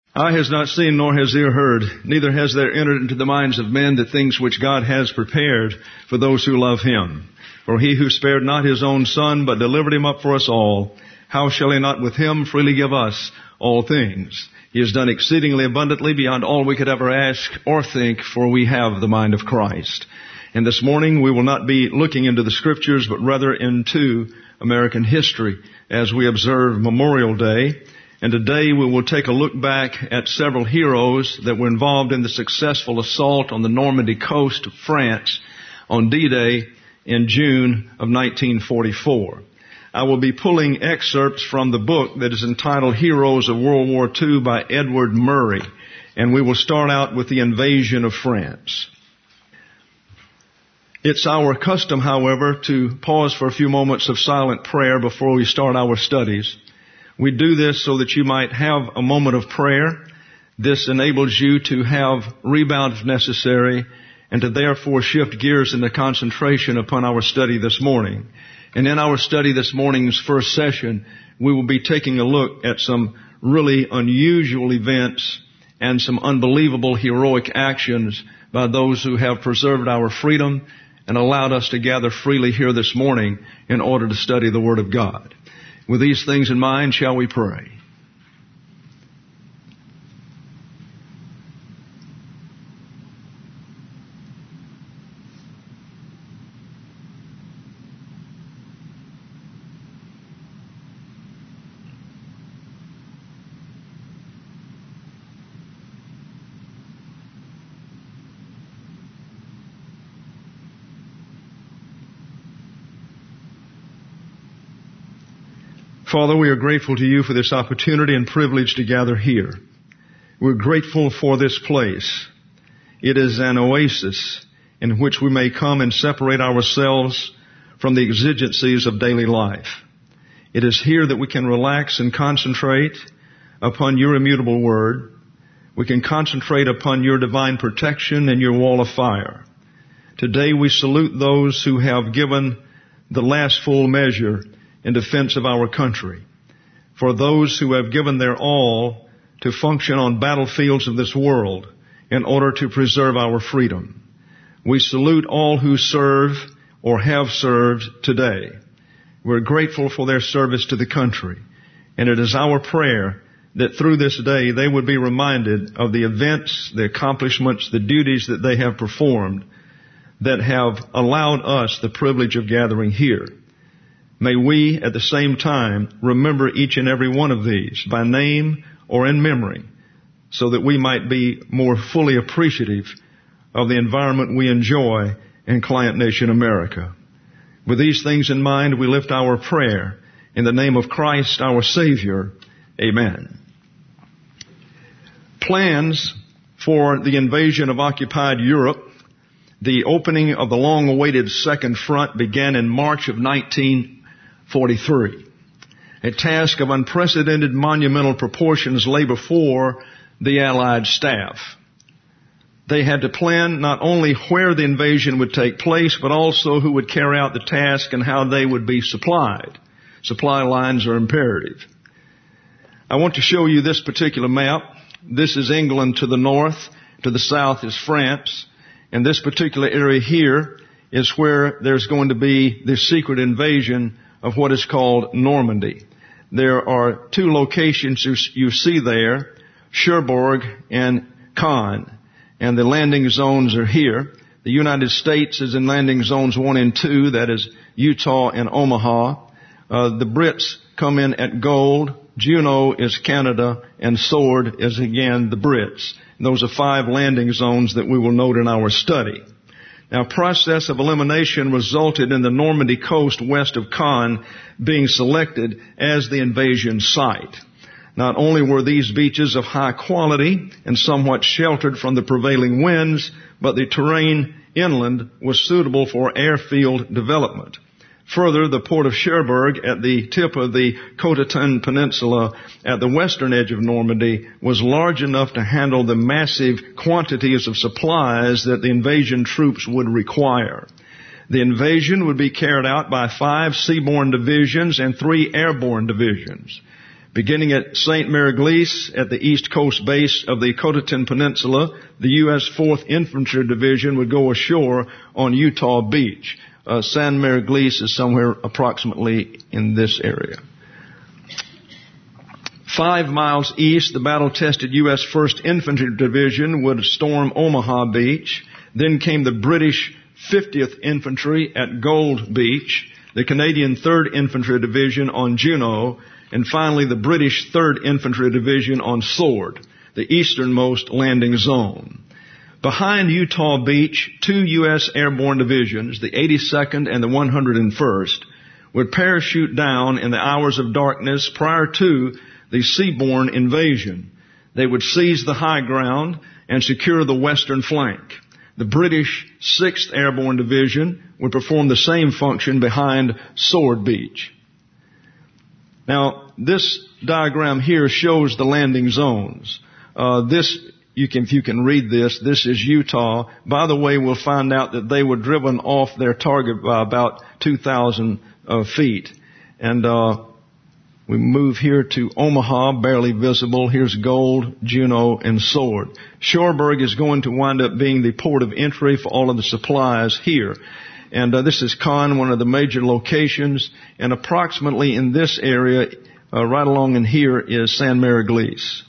Eye has not seen, nor has ear heard, neither has there entered into the minds of men the things which God has prepared for those who love Him. For He who spared not His own Son, but delivered Him up for us all, how shall He not with Him freely give us all things? He has done exceedingly abundantly beyond all we could ever ask or think, for we have the mind of Christ. And this morning we will not be looking into the Scriptures, but rather into American history as we observe Memorial Day. And today we will take a look back at several heroes that were involved in the successful assault on the Normandy coast of France on D-Day in June of 1944. I will be pulling excerpts from the book that is entitled Heroes of World War II by Edward Murray. And we will start out with the invasion of France. It's our custom, however, to pause for a few moments of silent prayer before we start our studies. We do this so that you might have a moment of prayer. This enables you to have rebound if necessary and to therefore shift gears into concentration upon our study this morning. And in our study this morning's first session, we will be taking a look at some really unusual events and some unbelievable heroic actions by those who have preserved our freedom and allowed us to gather freely here this morning in order to study the Word of God. With these things in mind, shall we pray? Father, we are grateful to you for this opportunity and privilege to gather here. We're grateful for this place. It is an oasis in which we may come and separate ourselves from the exigencies of daily life. It is here that we can relax and concentrate upon your immutable word. We can concentrate upon your divine protection and your wall of fire. Today we salute those who have given the last full measure in defense of our country, for those who have given their all to function on battlefields of this world in order to preserve our freedom. We salute all who serve or have served today. We're grateful for their service to the country, and it is our prayer that through this day they would be reminded of the events, the accomplishments, the duties that they have performed that have allowed us the privilege of gathering here. May we, at the same time, remember each and every one of these by name or in memory so that we might be more fully appreciative of the environment we enjoy in Client Nation America. With these things in mind, we lift our prayer in the name of Christ, our Savior. Amen. Plans for the invasion of occupied Europe, the opening of the long-awaited Second Front, began in March of 1943. A task of unprecedented monumental proportions lay before the Allied staff. They had to plan not only where the invasion would take place, but also who would carry out the task and how they would be supplied. Supply lines are imperative. I want to show you this particular map. This is England to the north. To the south is France. And this particular area here is where there's going to be the secret invasion of what is called Normandy. There are two locations you see there, Cherbourg and Caen, and the landing zones are here. The United States is in landing zones 1 and 2, that is Utah and Omaha. The Brits come in at Gold, Juno is Canada, and Sword is again the Brits. And those are 5 landing zones that we will note in our study. Now, process of elimination resulted in the Normandy coast west of Caen being selected as the invasion site. Not only were these beaches of high quality and somewhat sheltered from the prevailing winds, but the terrain inland was suitable for airfield development. Further, the port of Cherbourg at the tip of the Cotentin Peninsula at the western edge of Normandy was large enough to handle the massive quantities of supplies that the invasion troops would require. The invasion would be carried out by 5 seaborne divisions and 3 airborne divisions. Beginning at St. Mary-Glees at the east coast base of the Cotentin Peninsula, the U.S. 4th Infantry Division would go ashore on Utah Beach. San Mary-Glees is somewhere approximately in this area. 5 miles east, the battle-tested U.S. 1st Infantry Division would storm Omaha Beach. Then came the British 50th Infantry at Gold Beach, the Canadian 3rd Infantry Division on Juneau, and finally the British 3rd Infantry Division on Sword, the easternmost landing zone. Behind Utah Beach, 2 U.S. airborne divisions, the 82nd and the 101st, would parachute down in the hours of darkness prior to the seaborne invasion. They would seize the high ground and secure the western flank. The British 6th Airborne Division would perform the same function behind Sword Beach. Now, this diagram here shows the landing zones. If you can read this is Utah. By the way, we'll find out that they were driven off their target by about 2,000 feet. And we move here to Omaha, barely visible. Here's Gold, Juneau, and Sword. Shoreburg is going to wind up being the port of entry for all of the supplies here. And this is Cannes, one of the major locations. And approximately in this area, right along in here, is San Mary-Glees.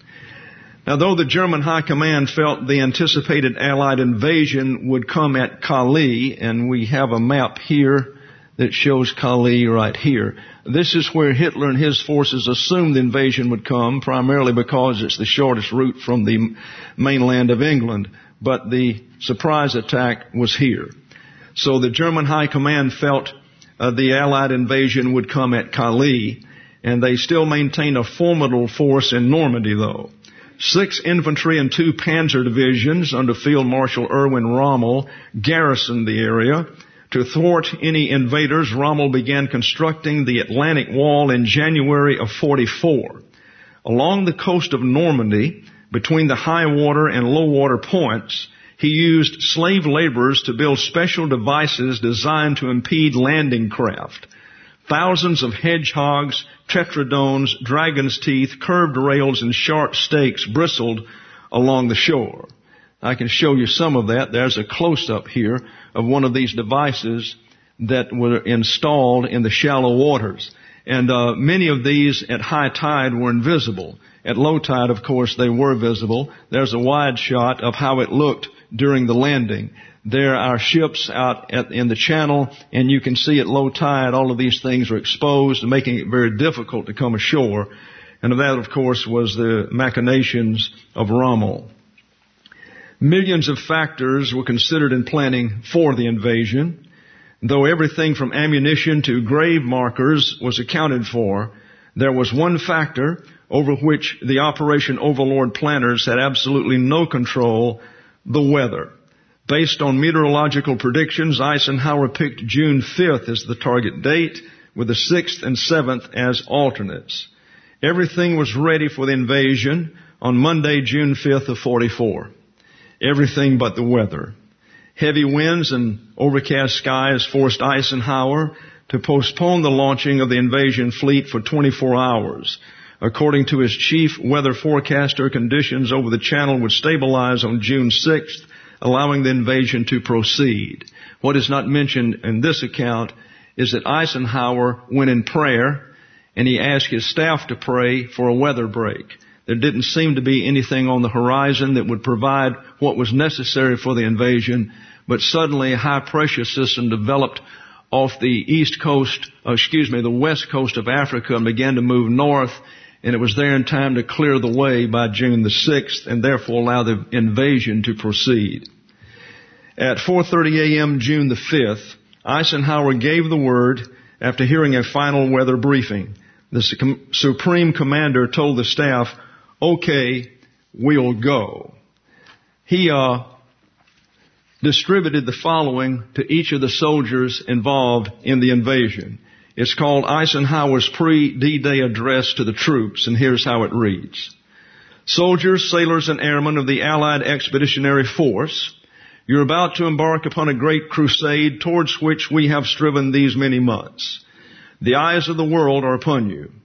Now, though the German High Command felt the anticipated Allied invasion would come at Calais, and we have a map here that shows Calais right here. This is where Hitler and his forces assumed the invasion would come, primarily because it's the shortest route from the mainland of England. But the surprise attack was here. So the German High Command felt the Allied invasion would come at Calais, and they still maintained a formidable force in Normandy, though. 6 infantry and 2 panzer divisions under Field Marshal Erwin Rommel garrisoned the area. To thwart any invaders, Rommel began constructing the Atlantic Wall in January of 44. Along the coast of Normandy, between the high water and low water points, he used slave laborers to build special devices designed to impede landing craft. Thousands of hedgehogs, tetradones, dragon's teeth, curved rails, and sharp stakes bristled along the shore. I can show you some of that. There's a close-up here of one of these devices that were installed in the shallow waters. And many of these at high tide were invisible. At low tide, of course, they were visible. There's a wide shot of how it looked during the landing. There are ships out in the channel, and you can see at low tide all of these things are exposed, making it very difficult to come ashore. And that, of course, was the machinations of Rommel. Millions of factors were considered in planning for the invasion. Though everything from ammunition to grave markers was accounted for, there was one factor over which the Operation Overlord planners had absolutely no control: the weather. Based on meteorological predictions, Eisenhower picked June 5th as the target date, with the 6th and 7th as alternates. Everything was ready for the invasion on Monday, June 5th of 44. Everything but the weather. Heavy winds and overcast skies forced Eisenhower to postpone the launching of the invasion fleet for 24 hours. According to his chief weather forecaster, conditions over the channel would stabilize on June 6th, allowing the invasion to proceed. What is not mentioned in this account is that Eisenhower went in prayer, and he asked his staff to pray for a weather break. There didn't seem to be anything on the horizon that would provide what was necessary for the invasion, but suddenly a high-pressure system developed off the the west coast of Africa and began to move north, and it was there in time to clear the way by June the 6th and therefore allow the invasion to proceed. At 4:30 a.m. June the 5th, Eisenhower gave the word after hearing a final weather briefing. The Supreme Commander told the staff, "Okay, we'll go." He distributed the following to each of the soldiers involved in the invasion. It's called Eisenhower's pre-D-Day address to the troops, and here's how it reads. Soldiers, sailors, and airmen of the Allied Expeditionary Force, you're about to embark upon a great crusade towards which we have striven these many months. The eyes of the world are upon you.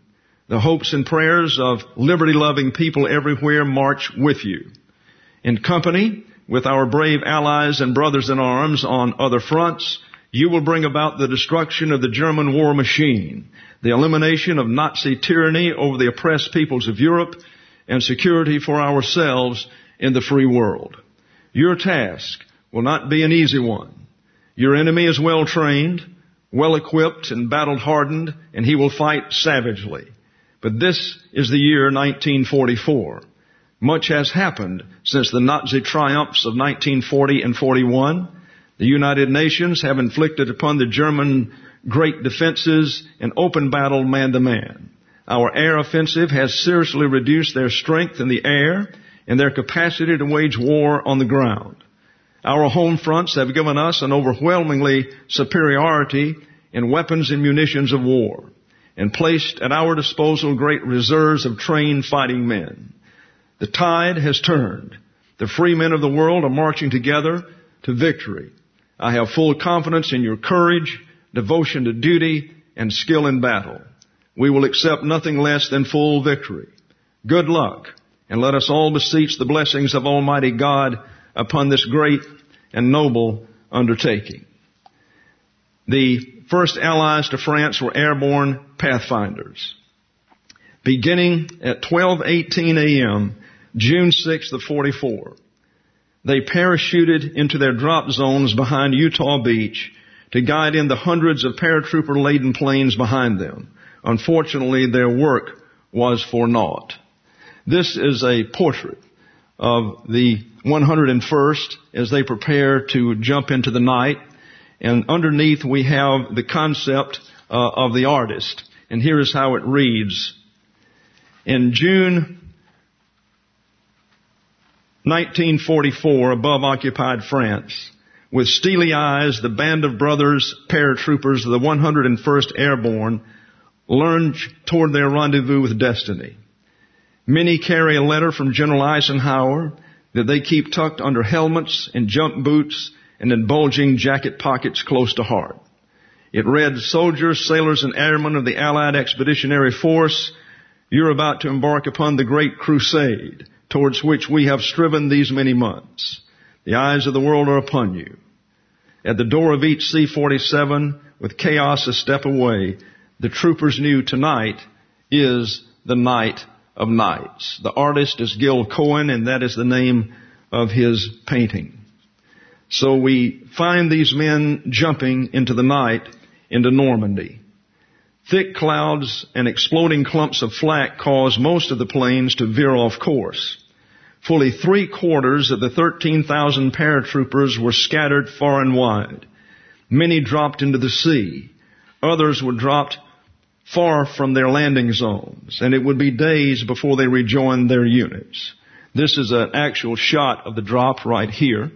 The hopes and prayers of liberty-loving people everywhere march with you. In company with our brave allies and brothers in arms on other fronts, you will bring about the destruction of the German war machine, the elimination of Nazi tyranny over the oppressed peoples of Europe, and security for ourselves in the free world. Your task will not be an easy one. Your enemy is well trained, well equipped, and battle hardened, and he will fight savagely. But this is the year 1944. Much has happened since the Nazi triumphs of 1940 and 41. The United Nations have inflicted upon the German great defenses an open battle man-to-man. Our air offensive has seriously reduced their strength in the air and their capacity to wage war on the ground. Our home fronts have given us an overwhelmingly superiority in weapons and munitions of war, and placed at our disposal great reserves of trained fighting men. The tide has turned. The free men of the world are marching together to victory. I have full confidence in your courage, devotion to duty, and skill in battle. We will accept nothing less than full victory. Good luck, and let us all beseech the blessings of Almighty God upon this great and noble undertaking. The first allies to France were airborne pathfinders. Beginning at 12:18 a.m., June 6th of 44, they parachuted into their drop zones behind Utah Beach to guide in the hundreds of paratrooper-laden planes behind them. Unfortunately, their work was for naught. This is a portrait of the 101st as they prepare to jump into the night. And underneath we have the concept of the artist. And here is how it reads. In June 1944, above occupied France, with steely eyes, the band of brothers, paratroopers of the 101st Airborne, lurch toward their rendezvous with destiny. Many carry a letter from General Eisenhower that they keep tucked under helmets and jump boots and in bulging jacket pockets close to heart. It read, "Soldiers, sailors, and airmen of the Allied Expeditionary Force, you're about to embark upon the great crusade towards which we have striven these many months. The eyes of the world are upon you. At the door of each C-47, with chaos a step away, the troopers knew tonight is the night of nights." The artist is Gil Cohen, and that is the name of his painting. So we find these men jumping into the night into Normandy. Thick clouds and exploding clumps of flak cause most of the planes to veer off course. Fully 3/4 of the 13,000 paratroopers were scattered far and wide. Many dropped into the sea. Others were dropped far from their landing zones, and it would be days before they rejoined their units. This is an actual shot of the drop right here.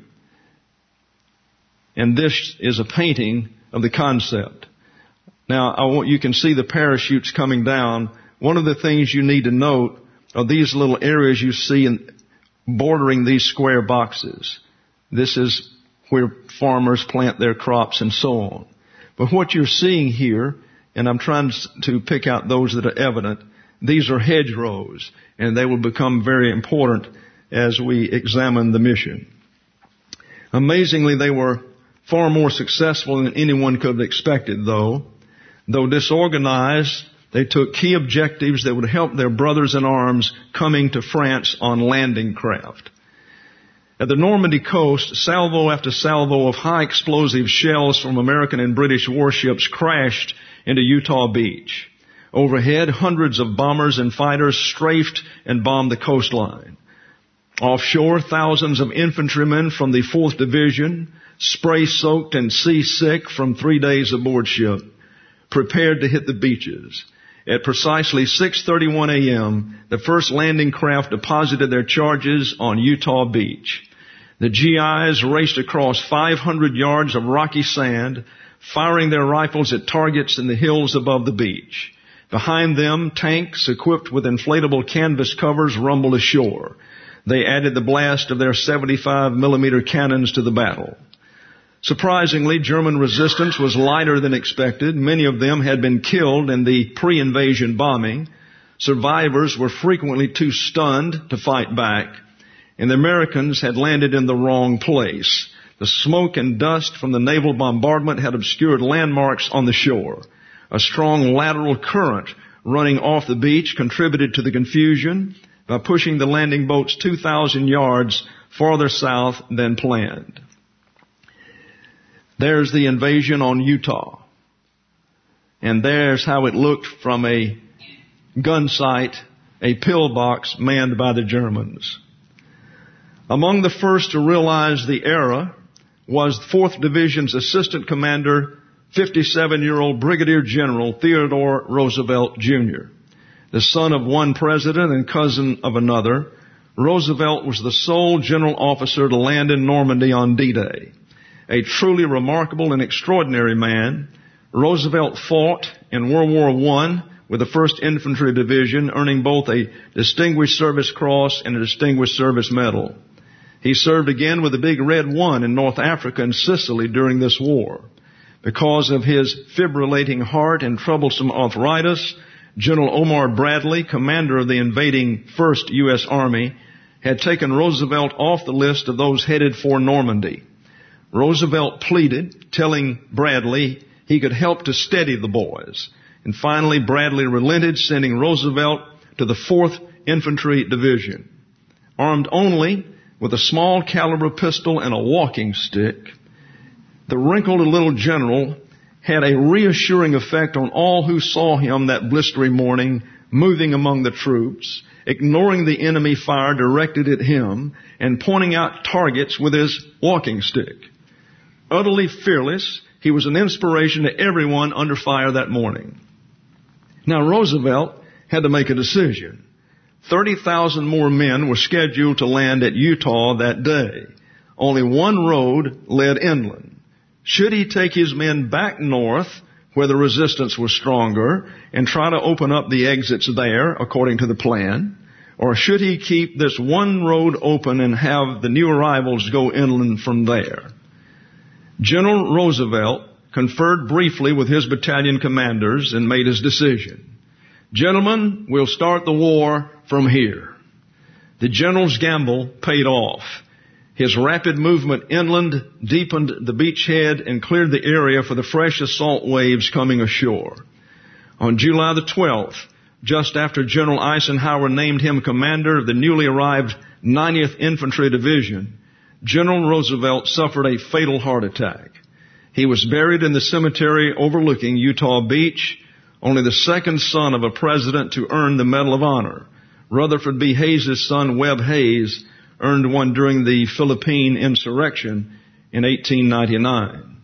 And this is a painting of the concept. Now, you can see the parachutes coming down. One of the things you need to note are these little areas you see bordering these square boxes. This is where farmers plant their crops and so on. But what you're seeing here, and I'm trying to pick out those that are evident, these are hedgerows, and they will become very important as we examine the mission. Amazingly, they were far more successful than anyone could have expected, though. Though disorganized, they took key objectives that would help their brothers in arms coming to France on landing craft. At the Normandy coast, salvo after salvo of high explosive shells from American and British warships crashed into Utah Beach. Overhead, hundreds of bombers and fighters strafed and bombed the coastline. Offshore, thousands of infantrymen from the 4th Division, spray-soaked and seasick from 3 days aboard ship, prepared to hit the beaches. At precisely 6:31 a.m., the first landing craft deposited their charges on Utah Beach. The GIs raced across 500 yards of rocky sand, firing their rifles at targets in the hills above the beach. Behind them, tanks equipped with inflatable canvas covers rumbled ashore. They added the blast of their 75-millimeter cannons to the battle. Surprisingly, German resistance was lighter than expected. Many of them had been killed in the pre-invasion bombing. Survivors were frequently too stunned to fight back, and the Americans had landed in the wrong place. The smoke and dust from the naval bombardment had obscured landmarks on the shore. A strong lateral current running off the beach contributed to the confusion by pushing the landing boats 2,000 yards farther south than planned. There's the invasion on Utah. And there's how it looked from a gun sight, a pillbox manned by the Germans. Among the first to realize the error was 4th Division's Assistant Commander, 57-year-old Brigadier General Theodore Roosevelt, Jr. The son of one president and cousin of another, Roosevelt was the sole general officer to land in Normandy on D-Day. A truly remarkable and extraordinary man, Roosevelt fought in World War I with the 1st Infantry Division, earning both a Distinguished Service Cross and a Distinguished Service Medal. He served again with the Big Red 1 in North Africa and Sicily during this war. Because of his fibrillating heart and troublesome arthritis, General Omar Bradley, commander of the invading 1st U.S. Army, had taken Roosevelt off the list of those headed for Normandy. Roosevelt pleaded, telling Bradley he could help to steady the boys. And finally, Bradley relented, sending Roosevelt to the 4th Infantry Division. Armed only with a small caliber pistol and a walking stick, the wrinkled little general had a reassuring effect on all who saw him that blistery morning moving among the troops, ignoring the enemy fire directed at him and pointing out targets with his walking stick. Utterly fearless, he was an inspiration to everyone under fire that morning. Now, Roosevelt had to make a decision. 30,000 more men were scheduled to land at Utah that day. Only one road led inland. Should he take his men back north, where the resistance was stronger, and try to open up the exits there, according to the plan? Or should he keep this one road open and have the new arrivals go inland from there? General Roosevelt conferred briefly with his battalion commanders and made his decision. Gentlemen, we'll start the war from here. The general's gamble paid off. His rapid movement inland deepened the beachhead and cleared the area for the fresh assault waves coming ashore. On July the 12th, just after General Eisenhower named him commander of the newly arrived 90th Infantry Division, General Roosevelt suffered a fatal heart attack. He was buried in the cemetery overlooking Utah Beach, only the second son of a president to earn the Medal of Honor. Rutherford B. Hayes' son, Webb Hayes, earned one during the Philippine insurrection in 1899.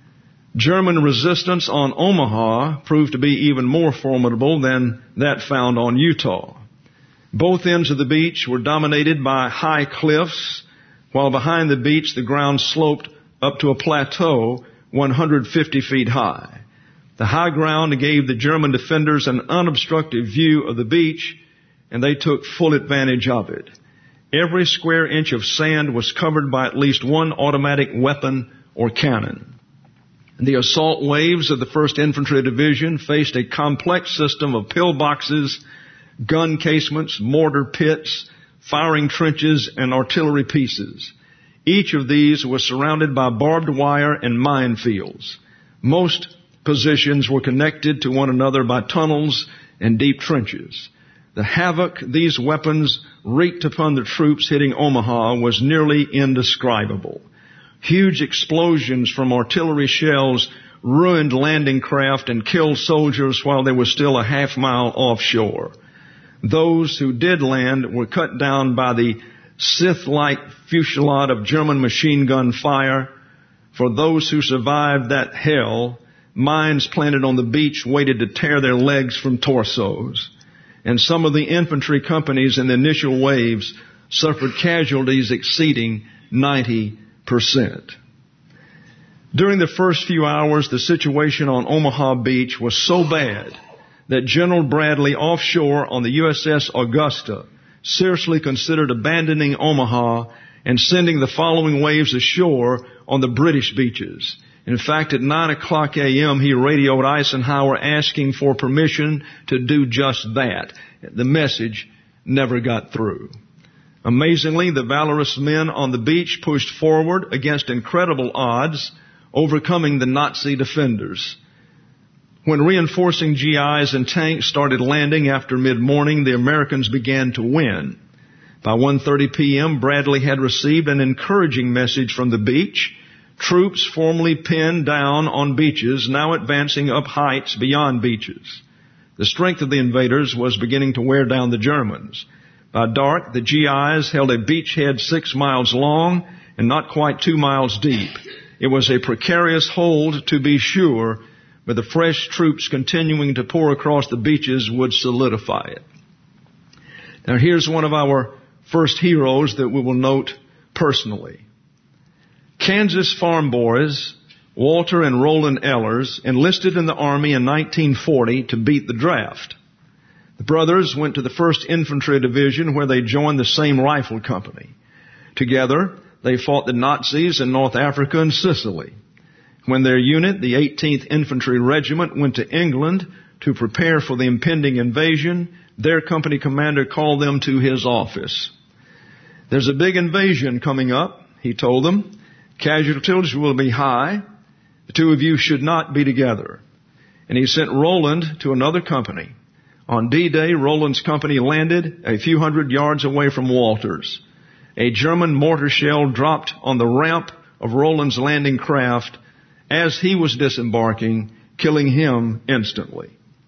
German resistance on Omaha proved to be even more formidable than that found on Utah. Both ends of the beach were dominated by high cliffs, while behind the beach the ground sloped up to a plateau 150 feet high. The high ground gave the German defenders an unobstructed view of the beach, and they took full advantage of it. Every square inch of sand was covered by at least one automatic weapon or cannon. The assault waves of the 1st Infantry Division faced a complex system of pillboxes, gun casements, mortar pits, firing trenches, and artillery pieces. Each of these was surrounded by barbed wire and minefields. Most positions were connected to one another by tunnels and deep trenches. The havoc these weapons wreaked upon the troops hitting Omaha was nearly indescribable. Huge explosions from artillery shells ruined landing craft and killed soldiers while they were still a half-mile offshore. Those who did land were cut down by the Sith-like fusillade of German machine gun fire. For those who survived that hell, mines planted on the beach waited to tear their legs from torsos. And some of the infantry companies in the initial waves suffered casualties exceeding 90%. During the first few hours, the situation on Omaha Beach was so bad that General Bradley offshore on the USS Augusta seriously considered abandoning Omaha and sending the following waves ashore on the British beaches. In fact, at 9 o'clock a.m., he radioed Eisenhower asking for permission to do just that. The message never got through. Amazingly, the valorous men on the beach pushed forward against incredible odds, overcoming the Nazi defenders. When reinforcing GIs and tanks started landing after mid-morning, the Americans began to win. By 1:30 p.m., Bradley had received an encouraging message from the beach. Troops formerly pinned down on beaches, now advancing up heights beyond beaches. The strength of the invaders was beginning to wear down the Germans. By dark, the GIs held a beachhead 6 miles long and not quite 2 miles deep. It was a precarious hold, to be sure, but the fresh troops continuing to pour across the beaches would solidify it. Now here's one of our first heroes that we will note personally. Kansas farm boys Walter and Roland Ehlers enlisted in the Army in 1940 to beat the draft. The brothers went to the 1st Infantry Division, where they joined the same rifle company. Together, they fought the Nazis in North Africa and Sicily. When their unit, the 18th Infantry Regiment, went to England to prepare for the impending invasion, their company commander called them to his office. "There's a big invasion coming up," he told them. "Casualties will be high. The two of you should not be together." And he sent Roland to another company. On D-Day, Roland's company landed a few hundred yards away from Walter's. A German mortar shell dropped on the ramp of Roland's landing craft as he was disembarking, killing him instantly.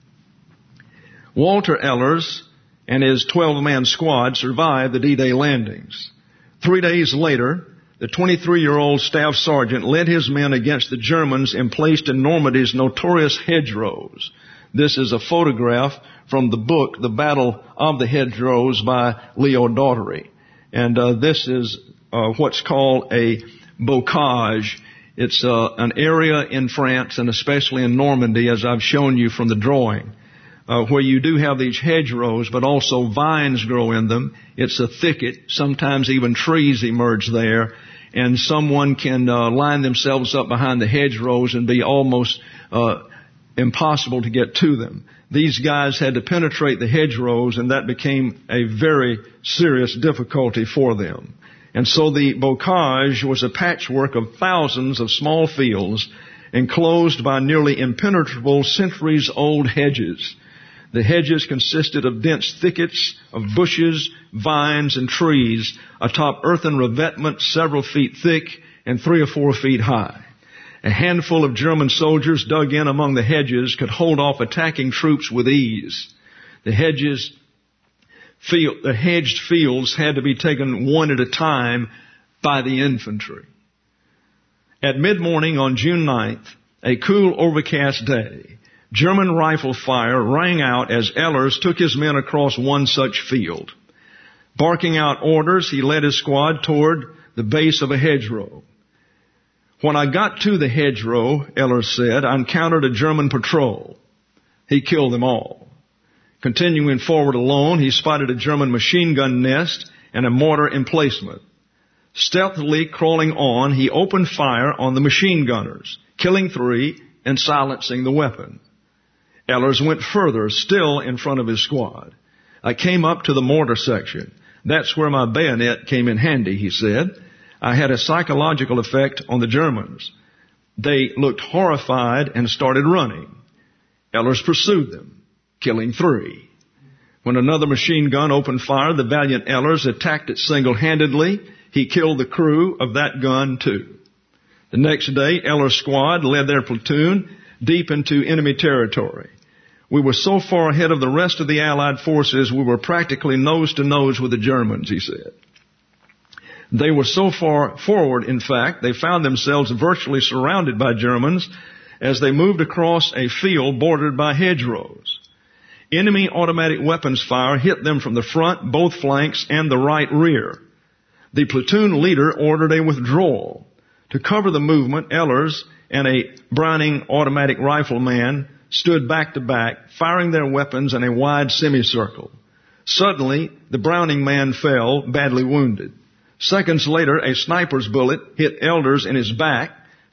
Walter Ehlers and his 12-man squad survived the D-Day landings. 3 days later, the 23-year-old staff sergeant led his men against the Germans emplaced in Normandy's notorious hedgerows. This is a photograph from the book, The Battle of the Hedgerows by Leo Daughtery. And this is what's called a bocage. It's an area in France and especially in Normandy, as I've shown you from the drawing, where you do have these hedgerows, but also vines grow in them. It's a thicket. Sometimes even trees emerge there. And someone can line themselves up behind the hedgerows and be almost impossible to get to them. These guys had to penetrate the hedgerows, and that became a very serious difficulty for them. And so the bocage was a patchwork of thousands of small fields enclosed by nearly impenetrable centuries-old hedges. The hedges consisted of dense thickets of bushes, vines, and trees atop earthen revetment several feet thick and 3 or 4 feet high. A handful of German soldiers dug in among the hedges could hold off attacking troops with ease. The hedged fields had to be taken one at a time by the infantry. At mid-morning on June 9th, a cool, overcast day, German rifle fire rang out as Ehlers took his men across one such field. Barking out orders, he led his squad toward the base of a hedgerow. "When I got to the hedgerow," Ehlers said, "I encountered a German patrol. He killed them all. Continuing forward alone, he spotted a German machine gun nest and a mortar emplacement. Stealthily crawling on, he opened fire on the machine gunners, killing 3 and silencing the weapon. Ehlers went further, still in front of his squad. I came up to the mortar section. That's where my bayonet came in handy," he said. "I had a psychological effect on the Germans. They looked horrified and started running. Ehlers pursued them, killing 3. When another machine gun opened fire, the valiant Ehlers attacked it single-handedly. He killed the crew of that gun too. The next day, Ehlers' squad led their platoon deep into enemy territory. We were so far ahead of the rest of the Allied forces, we were practically nose to nose with the Germans," he said. They were so far forward, in fact, they found themselves virtually surrounded by Germans as they moved across a field bordered by hedgerows. Enemy automatic weapons fire hit them from the front, both flanks, and the right rear. The platoon leader ordered a withdrawal. To cover the movement, Ehlers and a Browning automatic rifleman stood back to back, firing their weapons in a wide semicircle. Suddenly, the Browning man fell, badly wounded. Seconds later, a sniper's bullet hit Ehlers in his back,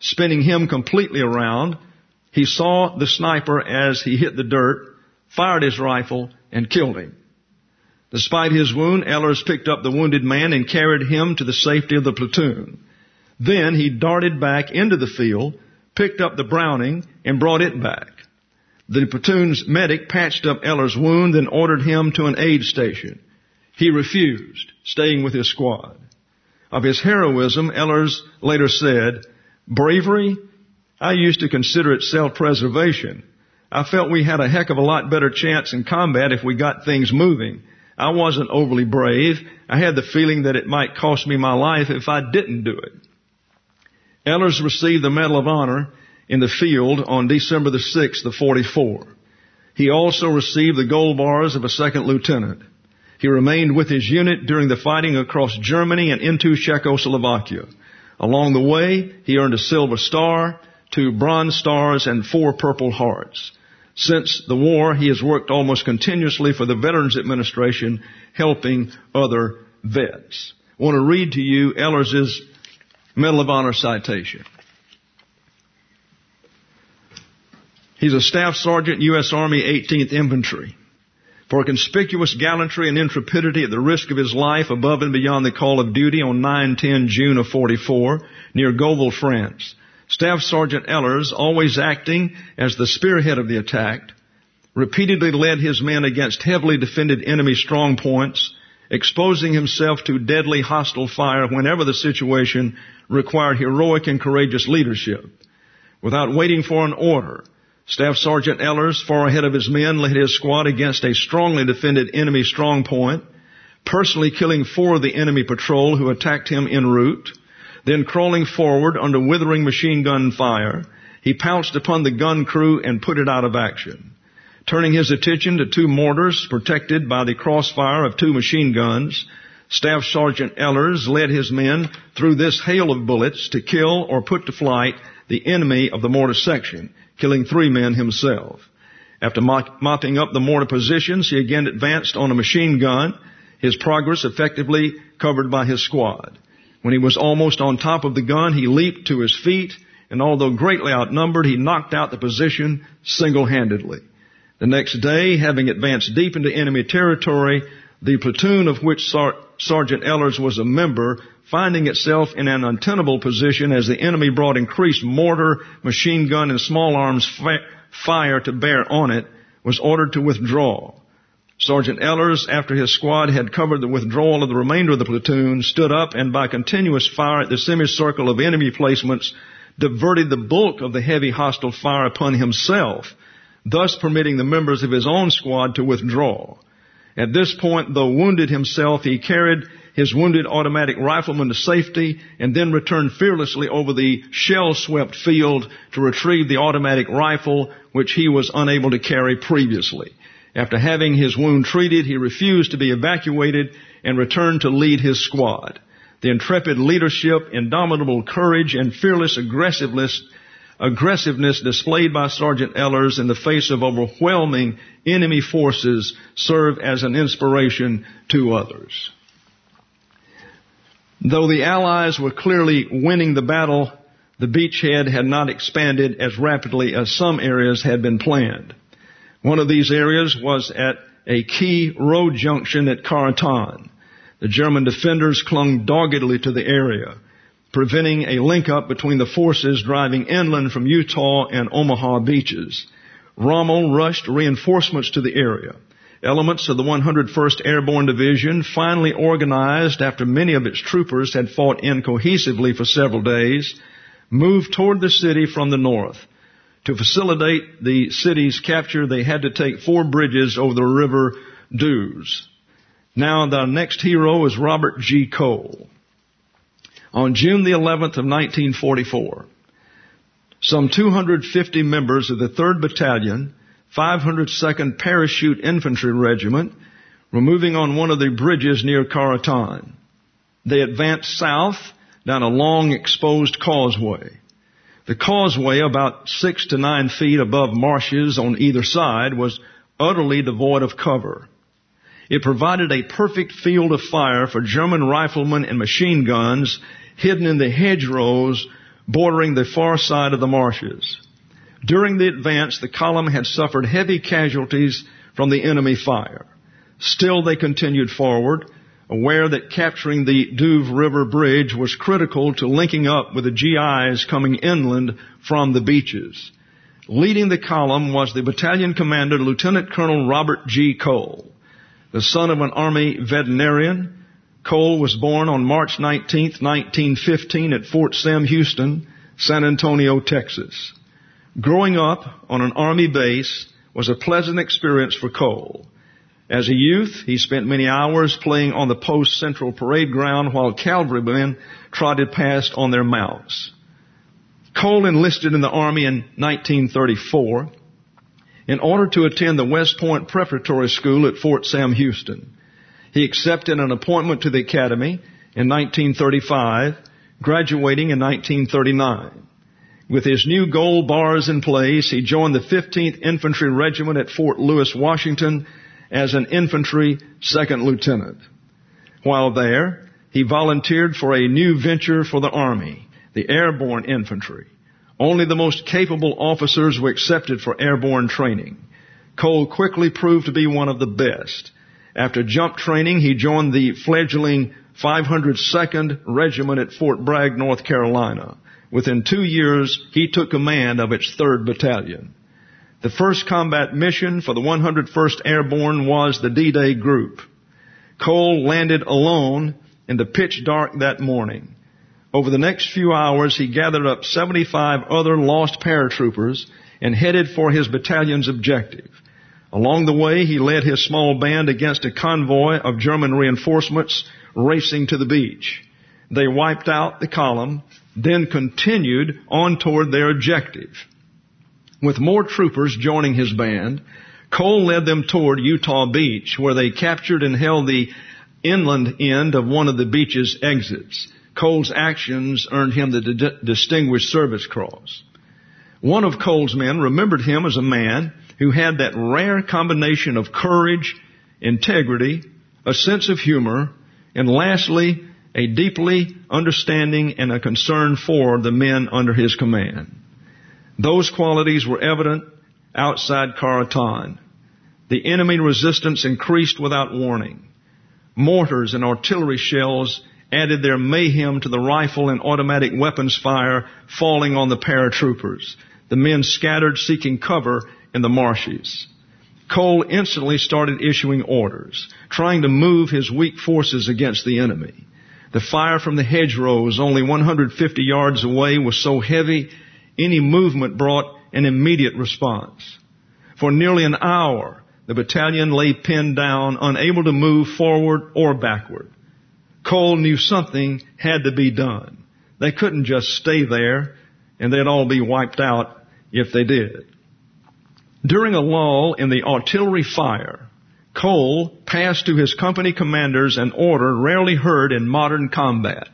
spinning him completely around. He saw the sniper as he hit the dirt, fired his rifle, and killed him. Despite his wound, Ehlers picked up the wounded man and carried him to the safety of the platoon. Then he darted back into the field, picked up the Browning, and brought it back. The platoon's medic patched up Ehlers' wound, then ordered him to an aid station. He refused, staying with his squad. Of his heroism, Ehlers later said, "Bravery? I used to consider it self-preservation. I felt we had a heck of a lot better chance in combat if we got things moving. I wasn't overly brave. I had the feeling that it might cost me my life if I didn't do it." Ehlers received the Medal of Honor in the field on December the 6th of 44. He also received the gold bars of a second lieutenant. He remained with his unit during the fighting across Germany and into Czechoslovakia. Along the way, he earned a Silver Star, 2 Bronze Stars, and 4 Purple Hearts. Since the war, he has worked almost continuously for the Veterans Administration, helping other vets. I want to read to you Ehlers' Medal of Honor citation. He's a Staff Sergeant, U.S. Army 18th Infantry. For conspicuous gallantry and intrepidity at the risk of his life above and beyond the call of duty on 9/10 June of 44 near Gauville, France, Staff Sergeant Ehlers, always acting as the spearhead of the attack, repeatedly led his men against heavily defended enemy strong points, exposing himself to deadly hostile fire whenever the situation required heroic and courageous leadership. Without waiting for an order, Staff Sergeant Ehlers, far ahead of his men, led his squad against a strongly defended enemy strong point, personally killing 4 of the enemy patrol who attacked him en route. Then crawling forward under withering machine gun fire, he pounced upon the gun crew and put it out of action. Turning his attention to 2 mortars protected by the crossfire of 2 machine guns, Staff Sergeant Ehlers led his men through this hail of bullets to kill or put to flight the enemy of the mortar section, killing 3 men himself. After mopping up the mortar positions, he again advanced on a machine gun, his progress effectively covered by his squad. When he was almost on top of the gun, he leaped to his feet, and although greatly outnumbered, he knocked out the position single-handedly. The next day, having advanced deep into enemy territory, the platoon of which Sergeant Ehlers was a member, finding itself in an untenable position as the enemy brought increased mortar, machine gun, and small arms fire to bear on it, was ordered to withdraw. Sergeant Ehlers, after his squad had covered the withdrawal of the remainder of the platoon, stood up and by continuous fire at the semicircle of enemy placements, diverted the bulk of the heavy hostile fire upon himself, thus permitting the members of his own squad to withdraw. At this point, though wounded himself, he carried his wounded automatic rifleman to safety and then returned fearlessly over the shell-swept field to retrieve the automatic rifle which he was unable to carry previously. After having his wound treated, he refused to be evacuated and returned to lead his squad. The intrepid leadership, indomitable courage, and fearless aggressiveness displayed by Sergeant Ehlers in the face of overwhelming enemy forces serve as an inspiration to others. Though the Allies were clearly winning the battle, the beachhead had not expanded as rapidly as some areas had been planned. One of these areas was at a key road junction at Karatan. The German defenders clung doggedly to the area, preventing a link-up between the forces driving inland from Utah and Omaha beaches. Rommel rushed reinforcements to the area. Elements of the 101st Airborne Division, finally organized after many of its troopers had fought incohesively for several days, moved toward the city from the north. To facilitate the city's capture, they had to take 4 bridges over the River Deus. Now, the next hero is Robert G. Cole. On June the 11th of 1944, some 250 members of the 3rd Battalion, 502nd Parachute Infantry Regiment were moving on one of the bridges near Karatan. They advanced south down a long exposed causeway. The causeway, about 6 to 9 feet above marshes on either side, was utterly devoid of cover. It provided a perfect field of fire for German riflemen and machine guns hidden in the hedgerows bordering the far side of the marshes. During the advance, the column had suffered heavy casualties from the enemy fire. Still, they continued forward, aware that capturing the Douve River Bridge was critical to linking up with the GIs coming inland from the beaches. Leading the column was the battalion commander, Lieutenant Colonel Robert G. Cole. The son of an Army veterinarian, Cole was born on March 19, 1915 at Fort Sam Houston, San Antonio, Texas. Growing up on an Army base was a pleasant experience for Cole. As a youth, he spent many hours playing on the post central parade ground while cavalrymen trotted past on their mounts. Cole enlisted in the Army in 1934 in order to attend the West Point Preparatory School at Fort Sam Houston. He accepted an appointment to the Academy in 1935, graduating in 1939. With his new gold bars in place, he joined the 15th Infantry Regiment at Fort Lewis, Washington, as an infantry second lieutenant. While there, he volunteered for a new venture for the Army, the airborne infantry. Only the most capable officers were accepted for airborne training. Cole quickly proved to be one of the best. After jump training, he joined the fledgling 502nd Regiment at Fort Bragg, North Carolina. Within 2 years, he took command of its 3rd Battalion. The first combat mission for the 101st Airborne was the D-Day Group. Cole landed alone in the pitch dark that morning. Over the next few hours, he gathered up 75 other lost paratroopers and headed for his battalion's objective. Along the way, he led his small band against a convoy of German reinforcements racing to the beach. They wiped out the column, then continued on toward their objective. With more troopers joining his band, Cole led them toward Utah Beach, where they captured and held the inland end of one of the beach's exits. Cole's actions earned him the Distinguished Service Cross. One of Cole's men remembered him as a man who had that rare combination of courage, integrity, a sense of humor, and lastly, a deeply understanding and a concern for the men under his command. Those qualities were evident outside Karaatan. The enemy resistance increased without warning. Mortars and artillery shells added their mayhem to the rifle and automatic weapons fire falling on the paratroopers. The men scattered seeking cover in the marshes. Cole instantly started issuing orders, trying to move his weak forces against the enemy. The fire from the hedgerows only 150 yards away was so heavy, any movement brought an immediate response. For nearly an hour, the battalion lay pinned down, unable to move forward or backward. Cole knew something had to be done. They couldn't just stay there and they'd all be wiped out if they did. During a lull in the artillery fire, Cole passed to his company commanders an order rarely heard in modern combat.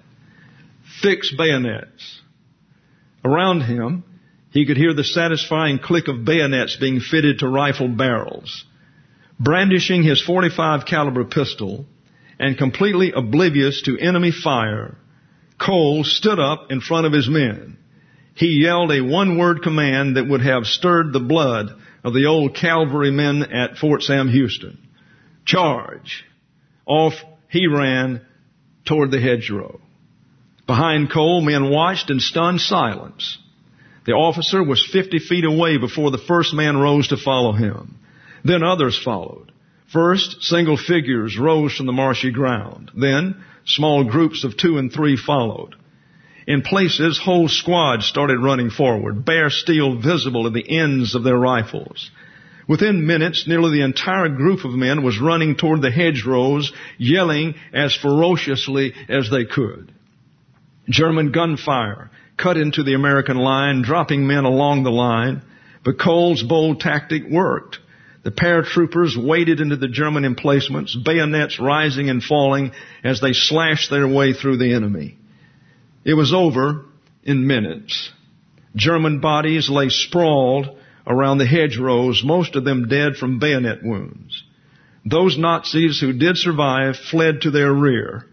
Fix bayonets. Around him, he could hear the satisfying click of bayonets being fitted to rifle barrels. Brandishing his .45 caliber pistol and completely oblivious to enemy fire, Cole stood up in front of his men. He yelled a one-word command that would have stirred the blood of the old cavalrymen at Fort Sam Houston. Charge! Off he ran toward the hedgerow. Behind Cole, men watched in stunned silence. The officer was 50 feet away before the first man rose to follow him. Then others followed. First, single figures rose from the marshy ground. Then, small groups of 2 and 3 followed. In places, whole squads started running forward, bare steel visible at the ends of their rifles. Within minutes, nearly the entire group of men was running toward the hedgerows, yelling as ferociously as they could. German gunfire cut into the American line, dropping men along the line, but Cole's bold tactic worked. The paratroopers waded into the German emplacements, bayonets rising and falling as they slashed their way through the enemy. It was over in minutes. German bodies lay sprawled around the hedgerows, most of them dead from bayonet wounds. Those Nazis who did survive fled to their rear.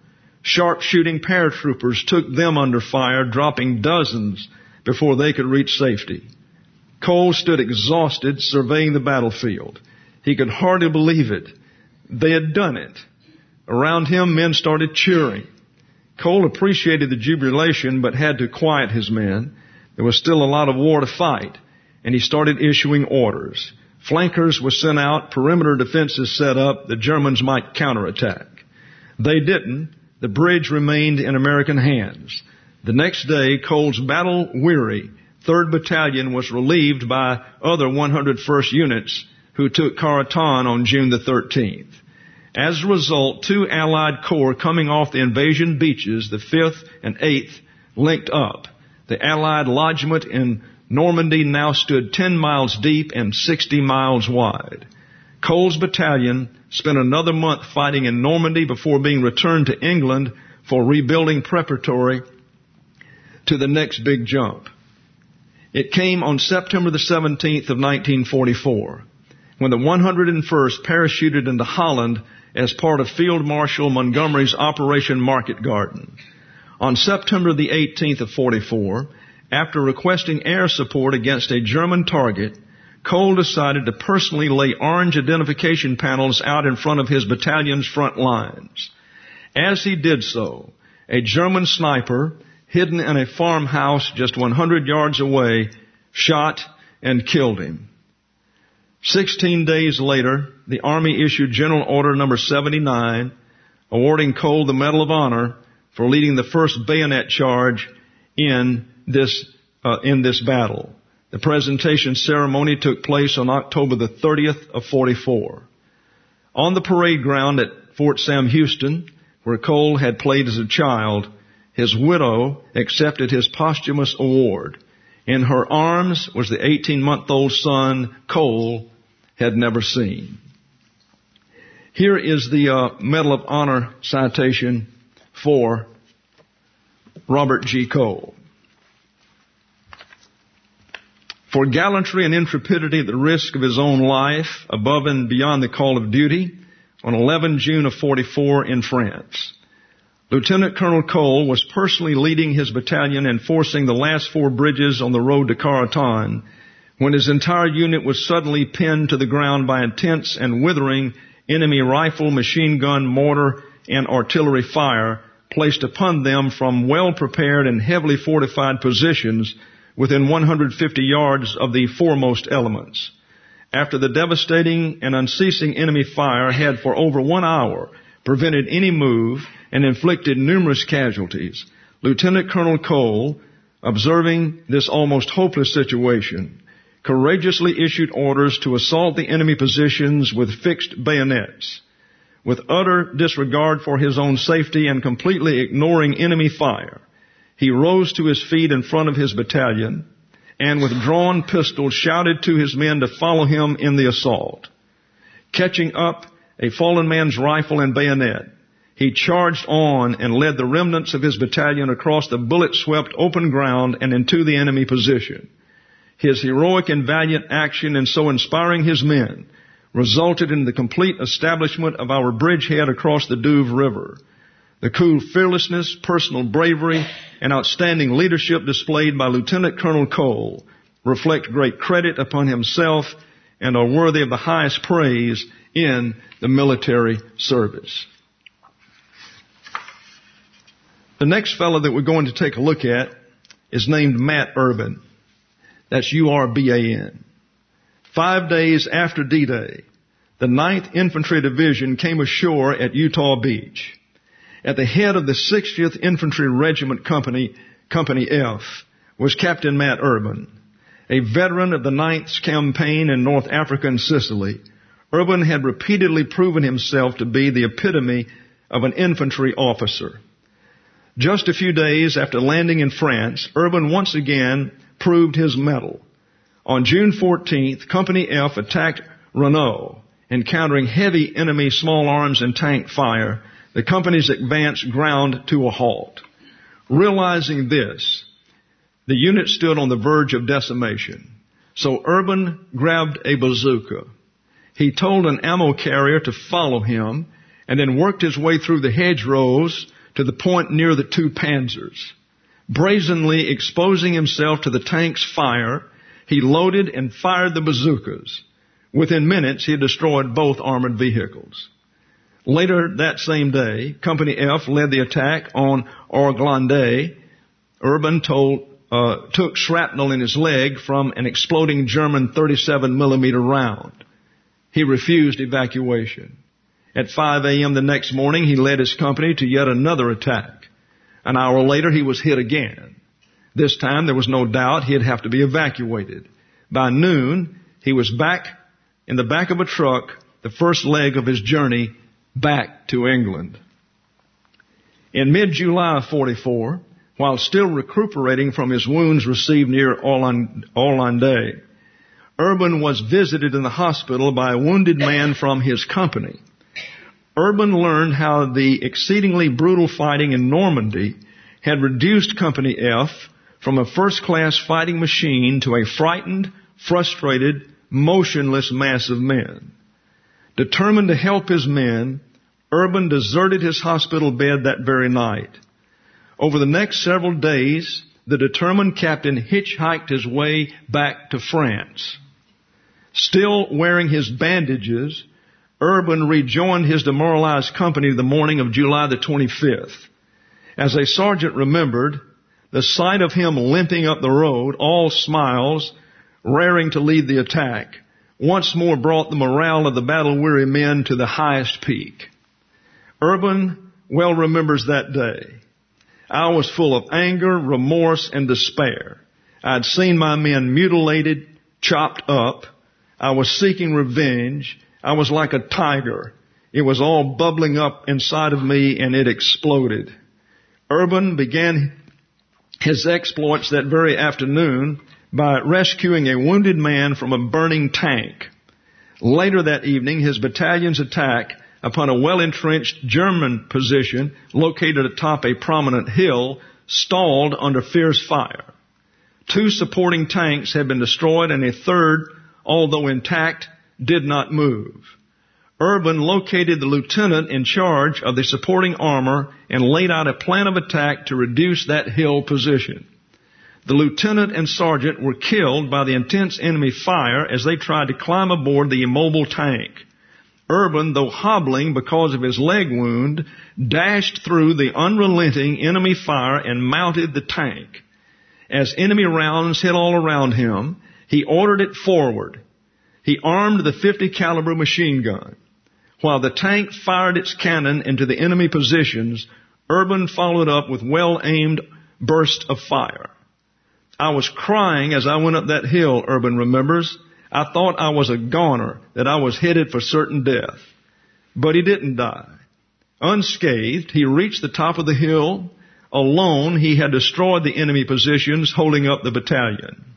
Sharpshooting paratroopers took them under fire, dropping dozens before they could reach safety. Cole stood exhausted, surveying the battlefield. He could hardly believe it. They had done it. Around him, men started cheering. Cole appreciated the jubilation, but had to quiet his men. There was still a lot of war to fight, and he started issuing orders. Flankers were sent out, perimeter defenses set up, the Germans might counterattack. They didn't. The bridge remained in American hands. The next day, Cole's battle-weary 3rd Battalion was relieved by other 101st units who took Karatan on June the 13th. As a result, 2 Allied corps coming off the invasion beaches, the 5th and 8th, linked up. The Allied lodgment in Normandy now stood 10 miles deep and 60 miles wide. Cole's battalion spent another month fighting in Normandy before being returned to England for rebuilding preparatory to the next big jump. It came on September the 17th of 1944, when the 101st parachuted into Holland as part of Field Marshal Montgomery's Operation Market Garden. On September the 18th of 44, after requesting air support against a German target, Cole decided to personally lay orange identification panels out in front of his battalion's front lines. As he did so, a German sniper, hidden in a farmhouse just 100 yards away, shot and killed him. 16 days later, the Army issued General Order Number 79, awarding Cole the Medal of Honor for leading the first bayonet charge in this battle. The presentation ceremony took place on October the 30th of 44. On the parade ground at Fort Sam Houston, where Cole had played as a child, his widow accepted his posthumous award. In her arms was the 18-month-old son Cole had never seen. Here is the Medal of Honor citation for Robert G. Cole. For gallantry and intrepidity at the risk of his own life, above and beyond the call of duty, on 11 June of 44 in France. Lieutenant Colonel Cole was personally leading his battalion and forcing the last 4 bridges on the road to Karatan when his entire unit was suddenly pinned to the ground by intense and withering enemy rifle, machine gun, mortar, and artillery fire placed upon them from well-prepared and heavily fortified positions within 150 yards of the foremost elements. After the devastating and unceasing enemy fire had for over 1 hour prevented any move and inflicted numerous casualties, Lieutenant Colonel Cole, observing this almost hopeless situation, courageously issued orders to assault the enemy positions with fixed bayonets. With utter disregard for his own safety and completely ignoring enemy fire, he rose to his feet in front of his battalion and with drawn pistols shouted to his men to follow him in the assault. Catching up a fallen man's rifle and bayonet, he charged on and led the remnants of his battalion across the bullet-swept open ground and into the enemy position. His heroic and valiant action in so inspiring his men resulted in the complete establishment of our bridgehead across the Douve River. The cool fearlessness, personal bravery, and outstanding leadership displayed by Lieutenant Colonel Cole reflect great credit upon himself and are worthy of the highest praise in the military service. The next fellow that we're going to take a look at is named Matt Urban. That's U-R-B-A-N. 5 days after D-Day, the 9th Infantry Division came ashore at Utah Beach. At the head of the 60th Infantry Regiment Company F, was Captain Matt Urban. A veteran of the 9th's campaign in North Africa and Sicily, Urban had repeatedly proven himself to be the epitome of an infantry officer. Just a few days after landing in France, Urban once again proved his mettle. On June 14th, Company F attacked Renault, encountering heavy enemy small arms and tank fire. The company's advance ground to a halt. Realizing this, the unit stood on the verge of decimation. So Urban grabbed a bazooka. He told an ammo carrier to follow him and then worked his way through the hedgerows to the point near the two Panzers. Brazenly exposing himself to the tank's fire, he loaded and fired the bazookas. Within minutes, he had destroyed both armored vehicles. Later that same day, Company F led the attack on Orglande. Urban took shrapnel in his leg from an exploding German 37 millimeter round. He refused evacuation. At 5 a.m. the next morning, he led his company to yet another attack. An hour later, he was hit again. This time, there was no doubt he'd have to be evacuated. By noon, he was back in the back of a truck, the first leg of his journey back to England. In mid-July of 44, while still recuperating from his wounds received near Orlande, Urban was visited in the hospital by a wounded man from his company. Urban learned how the exceedingly brutal fighting in Normandy had reduced Company F from a first-class fighting machine to a frightened, frustrated, motionless mass of men. Determined to help his men, Urban deserted his hospital bed that very night. Over the next several days, the determined captain hitchhiked his way back to France. Still wearing his bandages, Urban rejoined his demoralized company the morning of July the 25th. As a sergeant remembered, the sight of him limping up the road, all smiles, raring to lead the attack, once more brought the morale of the battle-weary men to the highest peak. Urban well remembers that day. I was full of anger, remorse, and despair. I'd seen my men mutilated, chopped up. I was seeking revenge. I was like a tiger. It was all bubbling up inside of me, and it exploded. Urban began his exploits that very afternoon by rescuing a wounded man from a burning tank. Later that evening, his battalion's attack upon a well-entrenched German position located atop a prominent hill stalled under fierce fire. 2 supporting tanks had been destroyed, and a third, although intact, did not move. Urban located the lieutenant in charge of the supporting armor and laid out a plan of attack to reduce that hill position. The lieutenant and sergeant were killed by the intense enemy fire as they tried to climb aboard the immobile tank. Urban, though hobbling because of his leg wound, dashed through the unrelenting enemy fire and mounted the tank. As enemy rounds hit all around him, he ordered it forward. He armed the .50 caliber machine gun. While the tank fired its cannon into the enemy positions, Urban followed up with well-aimed bursts of fire. I was crying as I went up that hill, Urban remembers. I thought I was a goner, that I was headed for certain death. But he didn't die. Unscathed, he reached the top of the hill. Alone, he had destroyed the enemy positions holding up the battalion.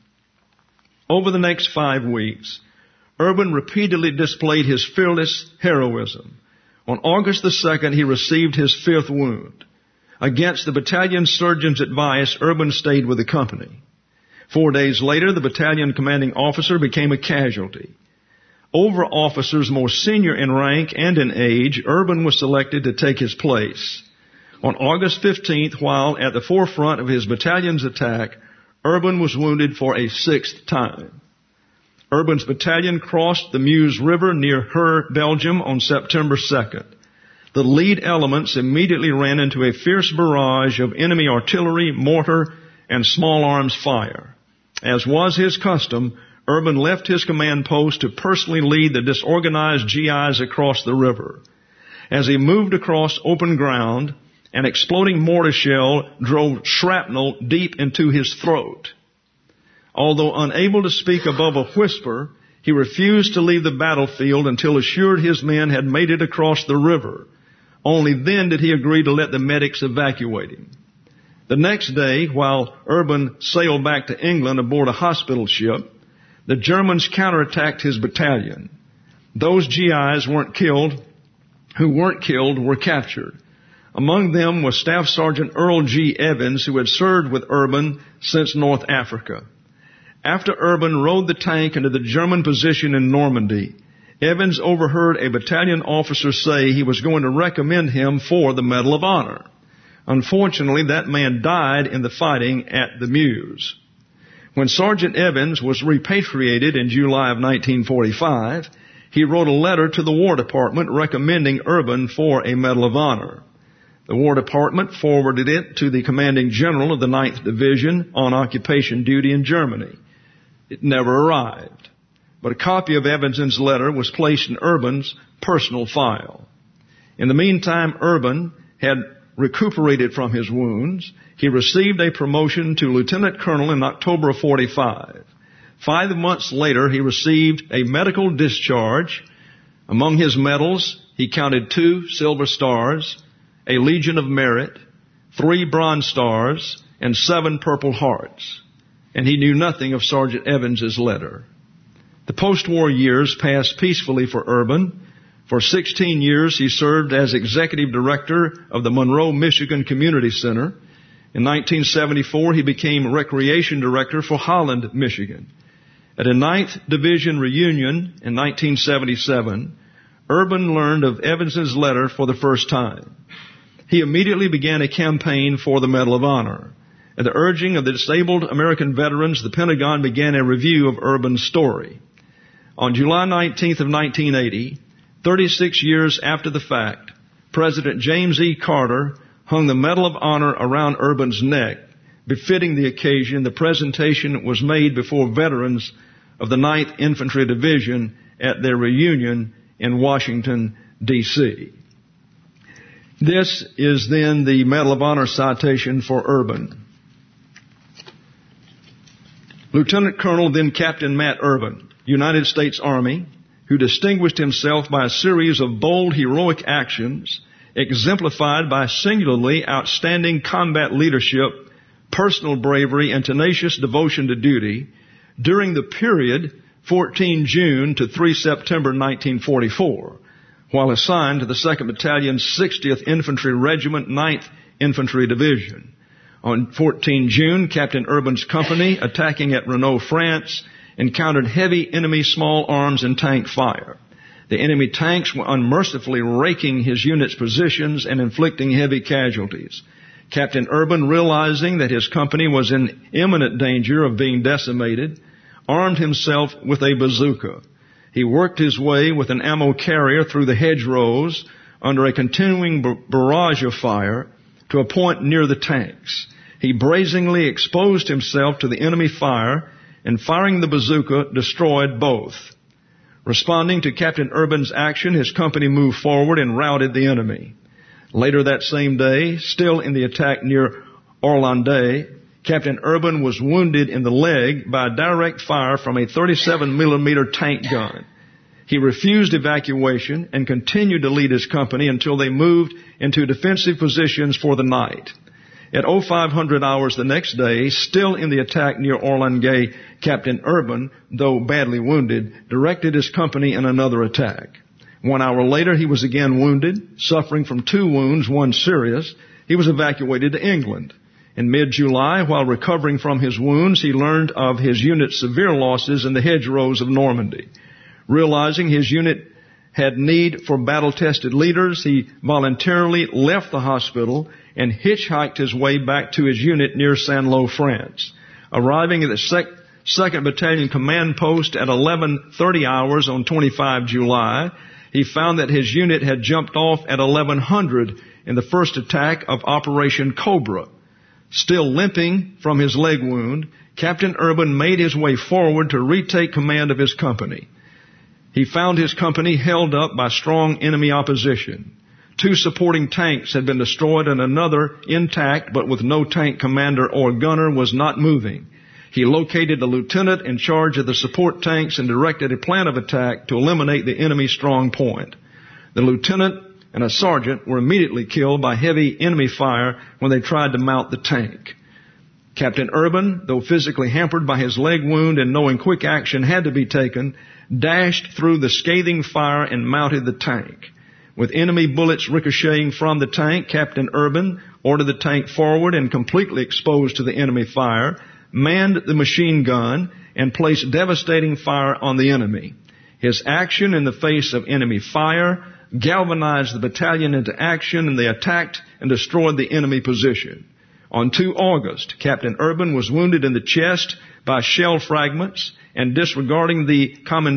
Over the next 5 weeks, Urban repeatedly displayed his fearless heroism. On August the 2nd, he received his 5th wound. Against the battalion surgeon's advice, Urban stayed with the company. 4 days later, the battalion commanding officer became a casualty. Over officers more senior in rank and in age, Urban was selected to take his place. On August 15th, while at the forefront of his battalion's attack, Urban was wounded for a 6th time. Urban's battalion crossed the Meuse River near Her, Belgium on September 2nd. The lead elements immediately ran into a fierce barrage of enemy artillery, mortar, and small arms fire. As was his custom, Urban left his command post to personally lead the disorganized GIs across the river. As he moved across open ground, an exploding mortar shell drove shrapnel deep into his throat. Although unable to speak above a whisper, he refused to leave the battlefield until assured his men had made it across the river. Only then did he agree to let the medics evacuate him. The next day, while Urban sailed back to England aboard a hospital ship, the Germans counterattacked his battalion. Those GIs who weren't killed were captured. Among them was Staff Sergeant Earl G. Evans, who had served with Urban since North Africa. After Urban rode the tank into the German position in Normandy, Evans overheard a battalion officer say he was going to recommend him for the Medal of Honor. Unfortunately, that man died in the fighting at the Meuse. When Sergeant Evans was repatriated in July of 1945, he wrote a letter to the War Department recommending Urban for a Medal of Honor. The War Department forwarded it to the commanding general of the 9th Division on occupation duty in Germany. It never arrived, but a copy of Evans's letter was placed in Urban's personal file. In the meantime, Urban had recuperated from his wounds. He received a promotion to lieutenant colonel in October of 45. 5 months later, he received a medical discharge. Among his medals, he counted 2 Silver Stars, a Legion of Merit, 3 Bronze Stars, and 7 Purple Hearts. And he knew nothing of Sergeant Evans's letter. The post-war years passed peacefully for Urban. For 16 years, he served as executive director of the Monroe, Michigan Community Center. In 1974, he became recreation director for Holland, Michigan. At a 9th Division reunion in 1977, Urban learned of Evans's letter for the first time. He immediately began a campaign for the Medal of Honor. At the urging of the disabled American veterans, the Pentagon began a review of Urban's story. On July 19th of 1980, 36 years after the fact, President James E. Carter hung the Medal of Honor around Urban's neck. Befitting the occasion, the presentation was made before veterans of the 9th Infantry Division at their reunion in Washington, D.C. This is then the Medal of Honor citation for Urban. Lieutenant Colonel, then Captain Matt Urban, United States Army, who distinguished himself by a series of bold, heroic actions, exemplified by singularly outstanding combat leadership, personal bravery, and tenacious devotion to duty during the period 14 June to 3 September 1944, while assigned to the 2nd Battalion's 60th Infantry Regiment, 9th Infantry Division. On 14 June, Captain Urban's company, attacking at Renault, France, encountered heavy enemy small arms and tank fire. The enemy tanks were unmercifully raking his unit's positions and inflicting heavy casualties. Captain Urban, realizing that his company was in imminent danger of being decimated, armed himself with a bazooka. He worked his way with an ammo carrier through the hedgerows under a continuing barrage of fire to a point near the tanks. He brazenly exposed himself to the enemy fire and, firing the bazooka, destroyed both. Responding to Captain Urban's action, his company moved forward and routed the enemy. Later that same day, still in the attack near Orlandais, Captain Urban was wounded in the leg by direct fire from a 37mm tank gun. He refused evacuation and continued to lead his company until they moved into defensive positions for the night. At 0500 hours the next day, still in the attack near Orlandais, Captain Urban, though badly wounded, directed his company in another attack. 1 hour later, he was again wounded, suffering from 2 wounds, one serious. He was evacuated to England. In mid-July, while recovering from his wounds, he learned of his unit's severe losses in the hedgerows of Normandy. Realizing his unit had need for battle-tested leaders, he voluntarily left the hospital and hitchhiked his way back to his unit near Saint-Lô, France. Arriving at the 2nd Battalion command post at 11:30 hours on 25 July, he found that his unit had jumped off at 1100 in the first attack of Operation Cobra. Still limping from his leg wound, Captain Urban made his way forward to retake command of his company. He found his company held up by strong enemy opposition. 2 supporting tanks had been destroyed and another, intact but with no tank commander or gunner, was not moving. He located the lieutenant in charge of the support tanks and directed a plan of attack to eliminate the enemy strong point. The lieutenant and a sergeant were immediately killed by heavy enemy fire when they tried to mount the tank. Captain Urban, though physically hampered by his leg wound and knowing quick action had to be taken, dashed through the scathing fire and mounted the tank. With enemy bullets ricocheting from the tank, Captain Urban ordered the tank forward and, completely exposed to the enemy fire, manned the machine gun and placed devastating fire on the enemy. His action in the face of enemy fire galvanized the battalion into action, and they attacked and destroyed the enemy position. On 2 August, Captain Urban was wounded in the chest by shell fragments, and disregarding the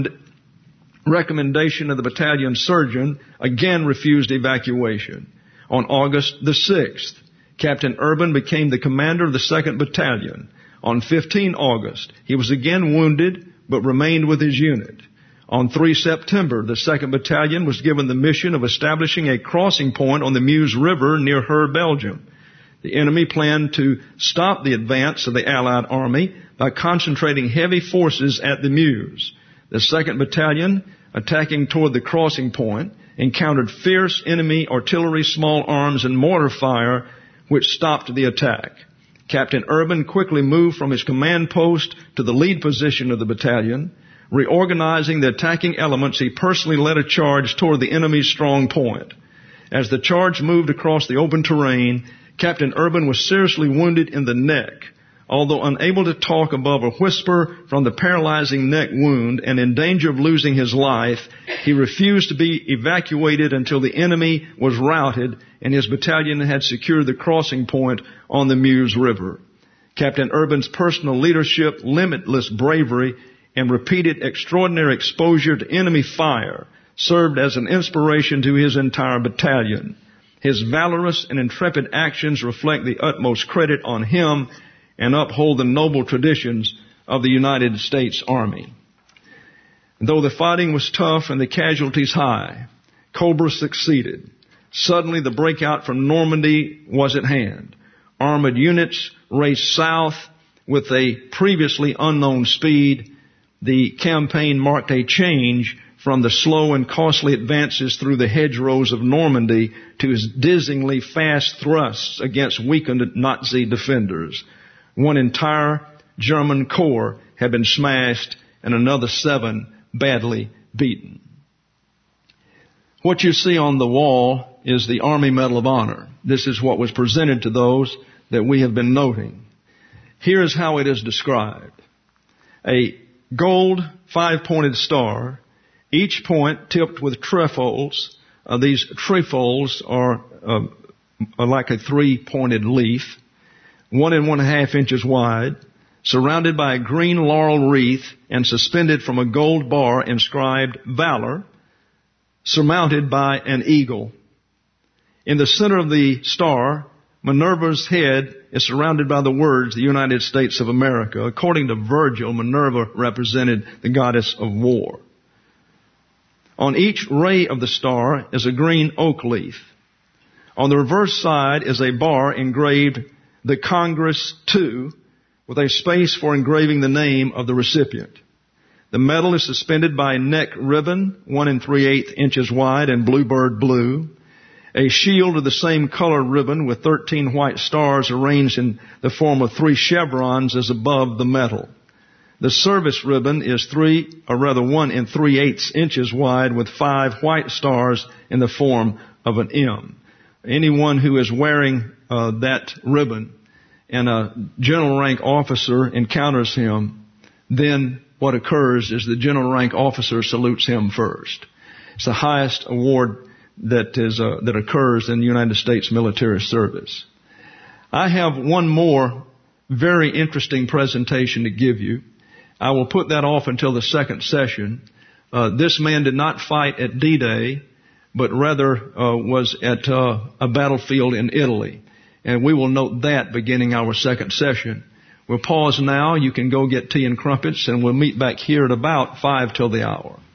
recommendation of the battalion surgeon, again refused evacuation. On August the 6th, Captain Urban became the commander of the 2nd Battalion. On 15 August, he was again wounded, but remained with his unit. On 3 September, the 2nd Battalion was given the mission of establishing a crossing point on the Meuse River near Her, Belgium. The enemy planned to stop the advance of the Allied army by concentrating heavy forces at the Meuse. The 2nd Battalion, attacking toward the crossing point, encountered fierce enemy artillery, small arms, and mortar fire, which stopped the attack. Captain Urban quickly moved from his command post to the lead position of the battalion. Reorganizing the attacking elements, he personally led a charge toward the enemy's strong point. As the charge moved across the open terrain, Captain Urban was seriously wounded in the neck. Although unable to talk above a whisper from the paralyzing neck wound and in danger of losing his life, he refused to be evacuated until the enemy was routed and his battalion had secured the crossing point on the Meuse River. Captain Urban's personal leadership, limitless bravery, and repeated extraordinary exposure to enemy fire served as an inspiration to his entire battalion. His valorous and intrepid actions reflect the utmost credit on him and uphold the noble traditions of the United States Army. Though the fighting was tough and the casualties high, Cobra succeeded. Suddenly the breakout from Normandy was at hand. Armored units raced south with a previously unknown speed. The campaign marked a change from the slow and costly advances through the hedgerows of Normandy to his dizzyingly fast thrusts against weakened Nazi defenders. One entire German corps had been smashed and another 7 badly beaten. What you see on the wall is the Army Medal of Honor. This is what was presented to those that we have been noting. Here is how it is described. A gold 5-pointed star, each point tipped with trefoils. These trefoils are like a 3-pointed leaf, 1 1/2 inches wide, surrounded by a green laurel wreath and suspended from a gold bar inscribed Valor, surmounted by an eagle. In the center of the star, Minerva's head is surrounded by the words, the United States of America. According to Virgil, Minerva represented the goddess of war. On each ray of the star is a green oak leaf. On the reverse side is a bar engraved the Congress 2 with a space for engraving the name of the recipient. The medal is suspended by a neck ribbon, 1 3/8 inches wide and bluebird blue. A shield of the same color ribbon with 13 white stars arranged in the form of 3 chevrons is above the medal. The service ribbon is 1 3/8 inches wide with 5 white stars in the form of an M. Anyone who is wearing that ribbon and a general rank officer encounters him, then what occurs is the general rank officer salutes him first. It's the highest award that occurs in the United States military service. I have one more very interesting presentation to give you. I will put that off until the second session. This man did not fight at D-Day, but rather was at a battlefield in Italy. And we will note that beginning our second session. We'll pause now. You can go get tea and crumpets, and we'll meet back here at about 5 till the hour.